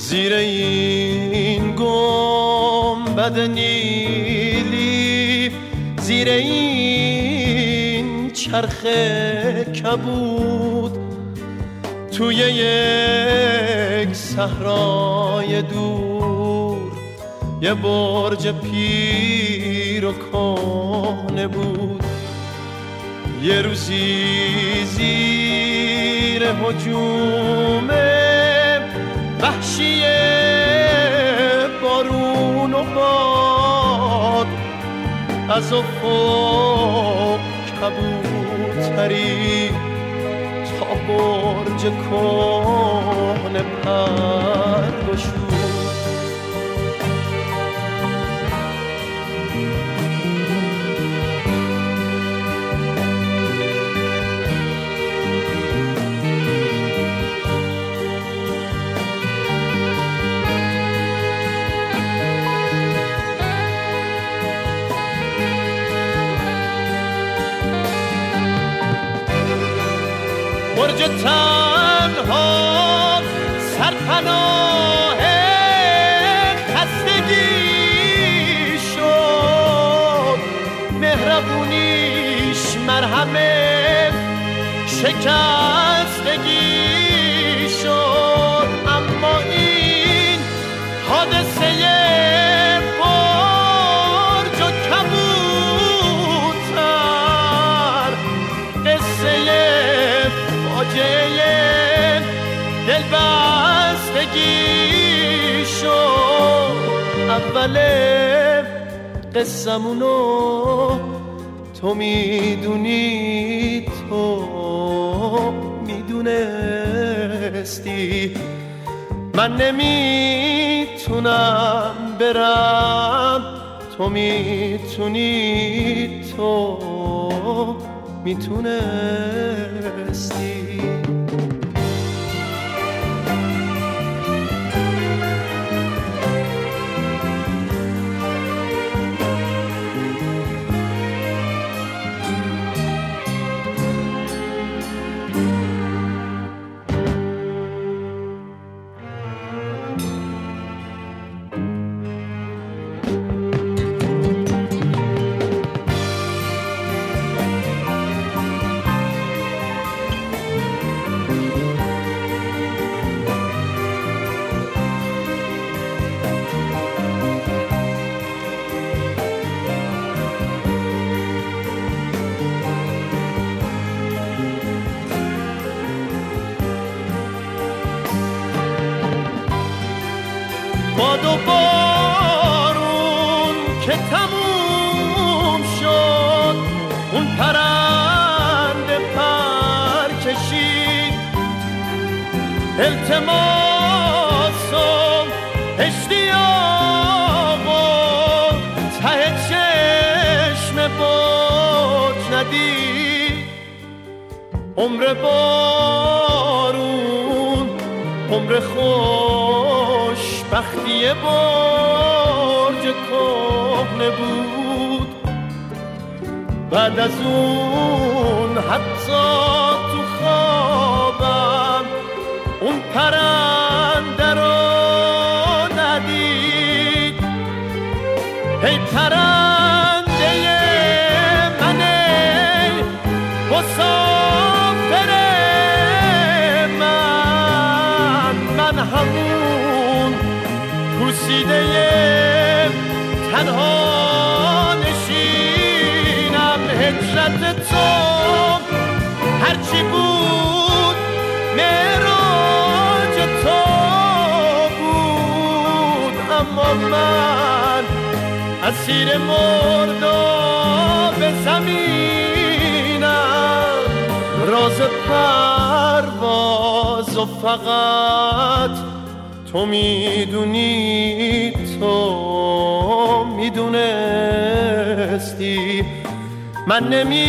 زیر این گنبد نیلی، زیر این چرخ کبود، توی یک صحرای دور یه برج پیر و کهنه بود. یه روزی زیر هجوم وحشی بارون و باد، از افق کبوتری تا برج کهنه پر گشود. برج تنها سرپناه خستگی شد، مهربونیش مرهم شکستگی شد. اما این حادثه برج و کبوتر قصه فاجعه دلبستگی شد. اول قصمونو تو میدونی، تو میدونستی، من نمیتونم برم، تو میتونی، تو میتونستی. باد و بارون که تموم شد، اون پرنده پر کشید، التماس و اشتیاق و ته چشم برج ندید. عمر بارون عمر خوشبختی برج کهنه بود. بعد از اون حتی تو خوابم اون پرنده رو ندید. ای پرنده من، ای مسافر من همون پوسیده تنها نشینم. هجرت تو هرچی بود معراج تو بود، اما من اسیر مرداب زمینم. راز پرواز و فقط تو میدونی، تو میدونستی، من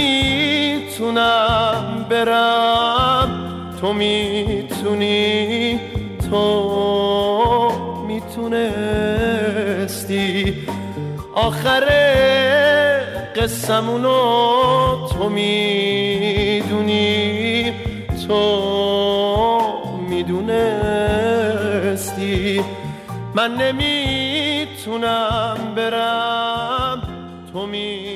نمیتونم برم، تو میتونی، تو میتونستی. آخر قصمونو تو میدونی، تو میدونستی. من نمیتونم برم، تو